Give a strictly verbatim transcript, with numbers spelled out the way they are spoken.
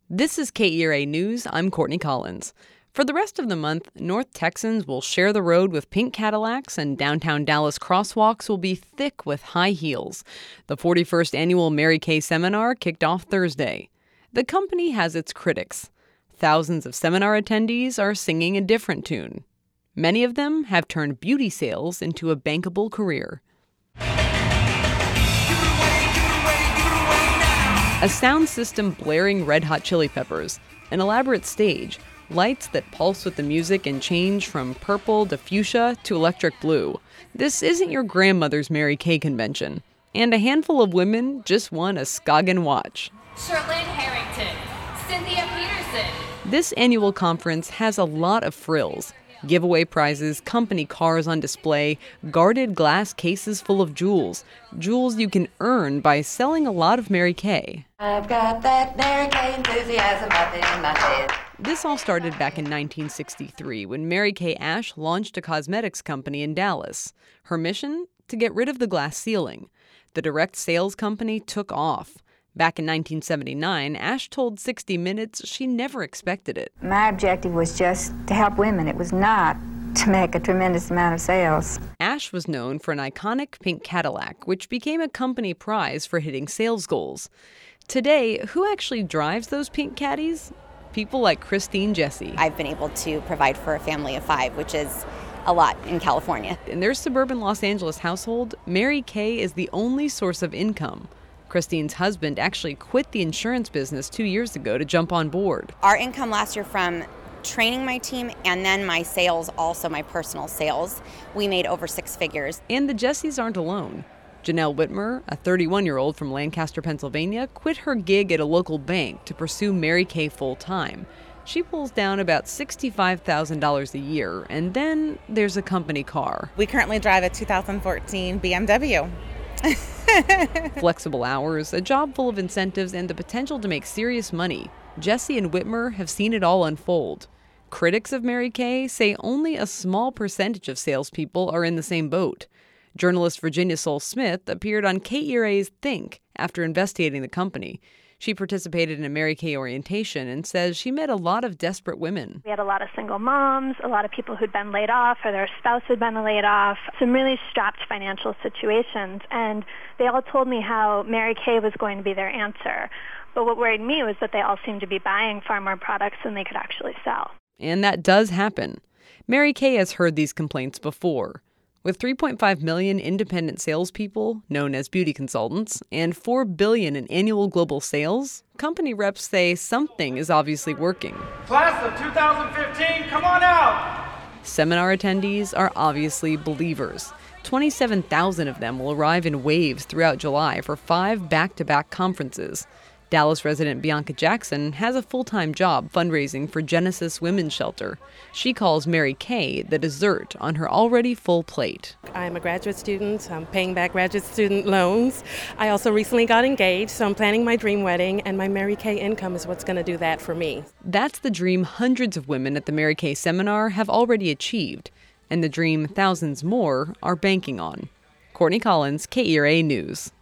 This is K E R A News. I'm Courtney Collins. For the rest of the month, North Texans will share the road with pink Cadillacs, and downtown Dallas crosswalks will be thick with high heels. The forty-first annual Mary Kay Seminar kicked off Thursday. The company has its critics. Thousands of seminar attendees are singing a different tune. Many of them have turned beauty sales into a bankable career. A sound system blaring Red Hot Chili Peppers, an elaborate stage, lights that pulse with the music and change from purple to fuchsia to electric blue. This isn't your grandmother's Mary Kay convention. And a handful of women just won a Scoggin watch. Sherlyn Harrington, Cynthia Peterson. This annual conference has a lot of frills. Giveaway prizes, company cars on display, guarded glass cases full of jewels. Jewels you can earn by selling a lot of Mary Kay. I've got that Mary Kay enthusiasm up in my head. This all started back in nineteen sixty-three when Mary Kay Ash launched a cosmetics company in Dallas. Her mission? To get rid of the glass ceiling. The direct sales company took off. Back in nineteen seventy-nine, Ash told sixty minutes she never expected it. My objective was just to help women. It was not to make a tremendous amount of sales. Ash was known for an iconic pink Cadillac, which became a company prize for hitting sales goals. Today, who actually drives those pink caddies? People like Christine Jesse. I've been able to provide for a family of five, which is a lot in California. In their suburban Los Angeles household, Mary Kay is the only source of income. Christine's husband actually quit the insurance business two years ago to jump on board. Our income last year from training my team and then my sales, also my personal sales, we made over six figures. And the Jessies aren't alone. Janelle Whitmer, a thirty-one-year-old from Lancaster, Pennsylvania, quit her gig at a local bank to pursue Mary Kay full-time. She pulls down about sixty-five thousand dollars a year, and then there's a company car. We currently drive a two thousand fourteen B M W. Flexible hours, a job full of incentives, and the potential to make serious money. Jesse and Whitmer have seen it all unfold. Critics of Mary Kay say only a small percentage of salespeople are in the same boat. Journalist Virginia Soule-Smith appeared on K E R A's Think after investigating the company. She participated in a Mary Kay orientation and says she met a lot of desperate women. We had a lot of single moms, a lot of people who'd been laid off or their spouse had been laid off, some really strapped financial situations. And they all told me how Mary Kay was going to be their answer. But what worried me was that they all seemed to be buying far more products than they could actually sell. And that does happen. Mary Kay has heard these complaints before. With three point five million independent salespeople, known as beauty consultants, and four billion dollars in annual global sales, company reps say something is obviously working. Class of two thousand fifteen, come on out! Seminar attendees are obviously believers. twenty-seven thousand of them will arrive in waves throughout July for five back-to-back conferences. Dallas resident Bianca Jackson has a full-time job fundraising for Genesis Women's Shelter. She calls Mary Kay the dessert on her already full plate. I'm a graduate student. I'm paying back graduate student loans. I also recently got engaged, so I'm planning my dream wedding, and my Mary Kay income is what's going to do that for me. That's the dream hundreds of women at the Mary Kay seminar have already achieved, and the dream thousands more are banking on. Courtney Collins, K E R A News.